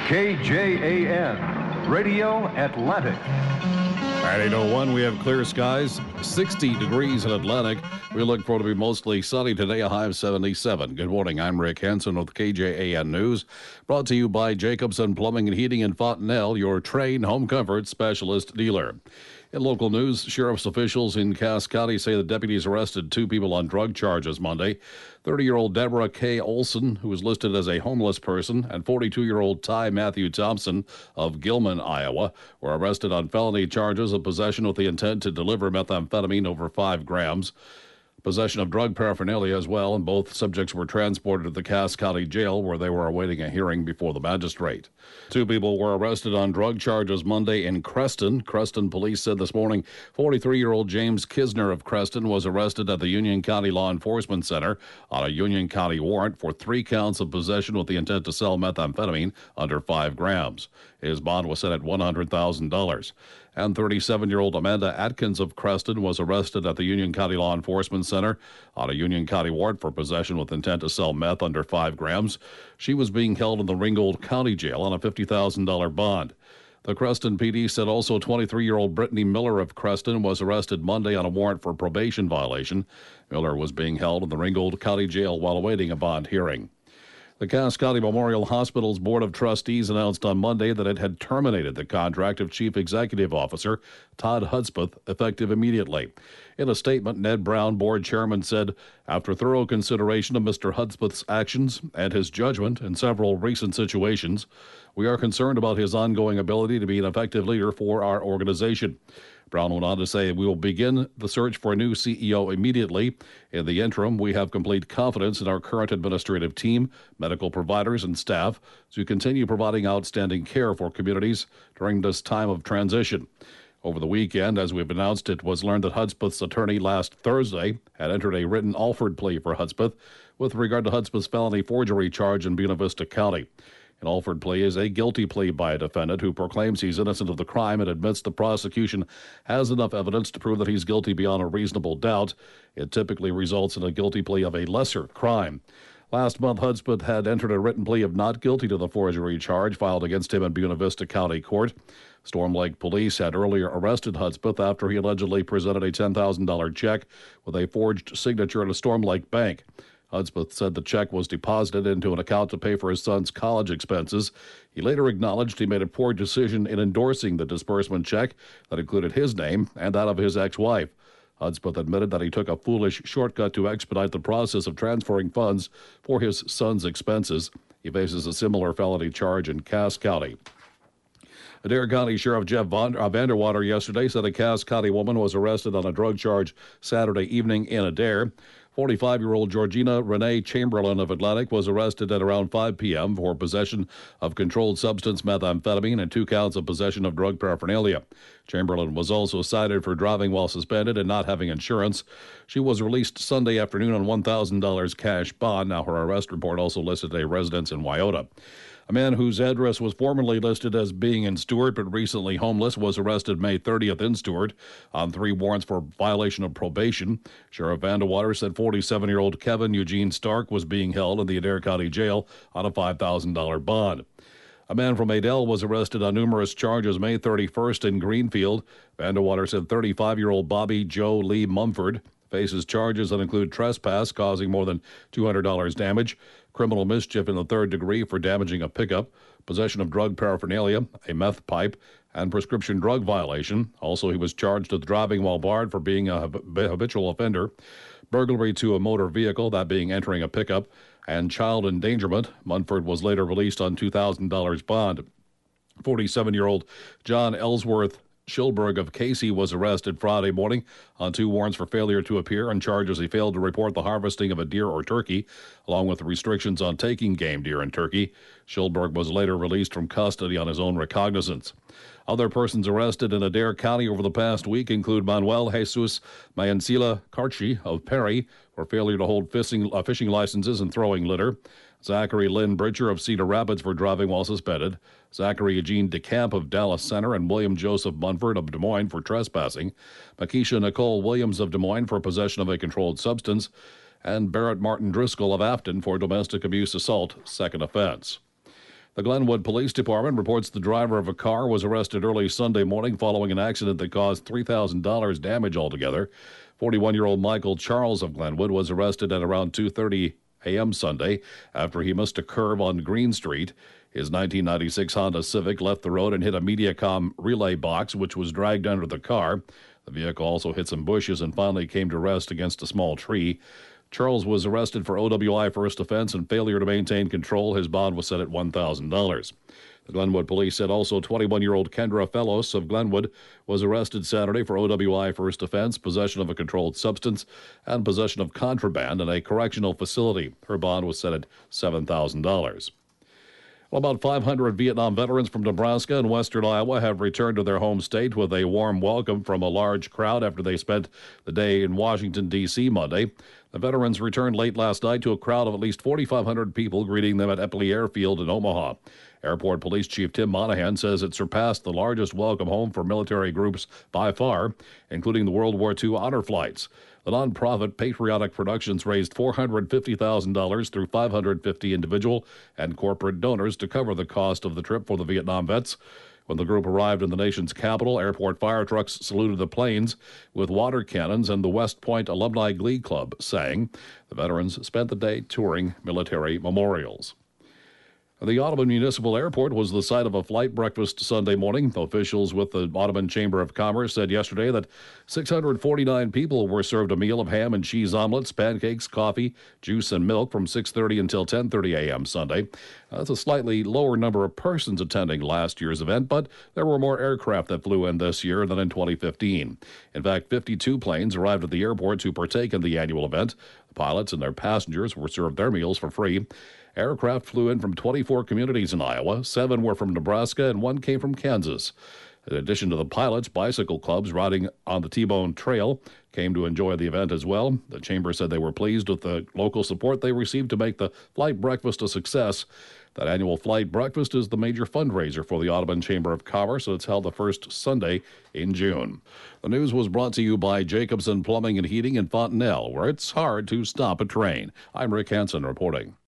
KJAN, Radio Atlantic. At 8:01, we have clear skies, 60 degrees in Atlantic. We look for it to be mostly sunny today, a high of 77. Good morning, I'm Rick Hansen with KJAN News. Brought to you by Jacobson Plumbing and Heating in Fontenelle, your trained home comfort specialist dealer. In local news, sheriff's officials in Cass County say the deputies arrested two people on drug charges Monday. 30-year-old Deborah K. Olson, who was listed as a homeless person, and 42-year-old Ty Matthew Thompson of Gilman, Iowa, were arrested on felony charges of possession with the intent to deliver methamphetamine over 5 grams. Possession of drug paraphernalia as well, and both subjects were transported to the Cass County Jail where they were awaiting a hearing before the magistrate. 2 people were arrested on drug charges Monday in Creston. Creston police said this morning 43-year-old James Kisner of Creston was arrested at the Union County Law Enforcement Center on a Union County warrant for 3 counts of possession with the intent to sell methamphetamine under 5 grams. His bond was set at $100,000. And 37-year-old Amanda Atkins of Creston was arrested at the Union County Law Enforcement Center on a Union County warrant for possession with intent to sell meth under 5 grams. She was being held in the Ringgold County Jail on a $50,000 bond. The Creston PD said also 23-year-old Brittany Miller of Creston was arrested Monday on a warrant for probation violation. Miller was being held in the Ringgold County Jail while awaiting a bond hearing. The Cass County Memorial Hospital's Board of Trustees announced on Monday that it had terminated the contract of Chief Executive Officer Todd Hudspeth effective immediately. In a statement, Ned Brown, board chairman, said, after thorough consideration of Mr. Hudspeth's actions and his judgment in several recent situations, we are concerned about his ongoing ability to be an effective leader for our organization. Brown went on to say, we will begin the search for a new CEO immediately. In the interim, we have complete confidence in our current administrative team, medical providers, and staff to continue providing outstanding care for communities during this time of transition. Over the weekend, as we've announced, it was learned that Hudspeth's attorney last Thursday had entered a written Alford plea for Hudspeth with regard to Hudspeth's felony forgery charge in Buena Vista County. An Alford plea is a guilty plea by a defendant who proclaims he's innocent of the crime and admits the prosecution has enough evidence to prove that he's guilty beyond a reasonable doubt. It typically results in a guilty plea of a lesser crime. Last month, Hudspeth had entered a written plea of not guilty to the forgery charge filed against him in Buena Vista County Court. Storm Lake Police had earlier arrested Hudspeth after he allegedly presented a $10,000 check with a forged signature at a Storm Lake bank. Hudspeth said the check was deposited into an account to pay for his son's college expenses. He later acknowledged he made a poor decision in endorsing the disbursement check that included his name and that of his ex-wife. Hudspeth admitted that he took a foolish shortcut to expedite the process of transferring funds for his son's expenses. He faces a similar felony charge in Cass County. Adair County Sheriff Jeff Vanderwater yesterday said a Cass County woman was arrested on a drug charge Saturday evening in Adair. 45-year-old Georgina Renee Chamberlain of Atlantic was arrested at around 5 p.m. for possession of controlled substance methamphetamine and 2 counts of possession of drug paraphernalia. Chamberlain was also cited for driving while suspended and not having insurance. She was released Sunday afternoon on $1,000 cash bond. Now, her arrest report also listed a residence in Wyoda. A man whose address was formerly listed as being in Stuart but recently homeless was arrested May 30th in Stuart on 3 warrants for violation of probation. Sheriff Vanderwater said 47-year-old Kevin Eugene Stark was being held in the Adair County Jail on a $5,000 bond. A man from Adel was arrested on numerous charges May 31st in Greenfield. Vanderwater said 35-year-old Bobby Joe Lee Mumford faces charges that include trespass causing more than $200 damage, criminal mischief in the 3rd degree for damaging a pickup, possession of drug paraphernalia, a meth pipe, and prescription drug violation. Also, he was charged with driving while barred for being a habitual offender, burglary to a motor vehicle, that being entering a pickup, and child endangerment. Munford was later released on $2,000 bond. 47-year-old John Ellsworth Schilberg of Casey was arrested Friday morning on 2 warrants for failure to appear and charges he failed to report the harvesting of a deer or turkey, along with restrictions on taking game deer and turkey. Schilberg was later released from custody on his own recognizance. Other persons arrested in Adair County over the past week include Manuel Jesus Mayancila Carchi of Perry for failure to hold fishing licenses and throwing litter, Zachary Lynn Bridger of Cedar Rapids for driving while suspended, Zachary Eugene DeCamp of Dallas Center, and William Joseph Munford of Des Moines for trespassing, Makisha Nicole Williams of Des Moines for possession of a controlled substance, and Barrett Martin Driscoll of Afton for domestic abuse assault, second offense. The Glenwood Police Department reports the driver of a car was arrested early Sunday morning following an accident that caused $3,000 damage altogether. 41-year-old Michael Charles of Glenwood was arrested at around 2:30 a.m. Sunday after he missed a curve on Green Street. His 1996 Honda Civic left the road and hit a Mediacom relay box, which was dragged under the car. The vehicle also hit some bushes and finally came to rest against a small tree. Charles was arrested for OWI first offense and failure to maintain control. His bond was set at $1,000. The Glenwood police said also 21-year-old Kendra Fellows of Glenwood was arrested Saturday for OWI first offense, possession of a controlled substance, and possession of contraband in a correctional facility. Her bond was set at $7,000. Well, about 500 Vietnam veterans from Nebraska and western Iowa have returned to their home state with a warm welcome from a large crowd after they spent the day in Washington, D.C. Monday. The veterans returned late last night to a crowd of at least 4,500 people greeting them at Eppley Airfield in Omaha. Airport Police Chief Tim Monahan says it surpassed the largest welcome home for military groups by far, including the World War II honor flights. The nonprofit Patriotic Productions raised $450,000 through 550 individual and corporate donors to cover the cost of the trip for the Vietnam vets. When the group arrived in the nation's capital, airport fire trucks saluted the planes with water cannons, and the West Point Alumni Glee Club sang. The veterans spent the day touring military memorials. The Audubon Municipal Airport was the site of a flight breakfast Sunday morning. Officials with the Audubon Chamber of Commerce said yesterday that 649 people were served a meal of ham and cheese omelets, pancakes, coffee, juice, and milk from 6:30 until 10:30 a.m. Sunday. That's a slightly lower number of persons attending last year's event, but there were more aircraft that flew in this year than in 2015. In fact, 52 planes arrived at the airport to partake in the annual event. The pilots and their passengers were served their meals for free. Aircraft flew in from 24 communities in Iowa. 7 were from Nebraska and 1 came from Kansas. In addition to the pilots, bicycle clubs riding on the T-Bone Trail came to enjoy the event as well. The chamber said they were pleased with the local support they received to make the flight breakfast a success. That annual flight breakfast is the major fundraiser for the Audubon Chamber of Commerce, and it's held the first Sunday in June. The news was brought to you by Jacobson Plumbing and Heating in Fontenelle, where it's hard to stop a train. I'm Rick Hansen reporting.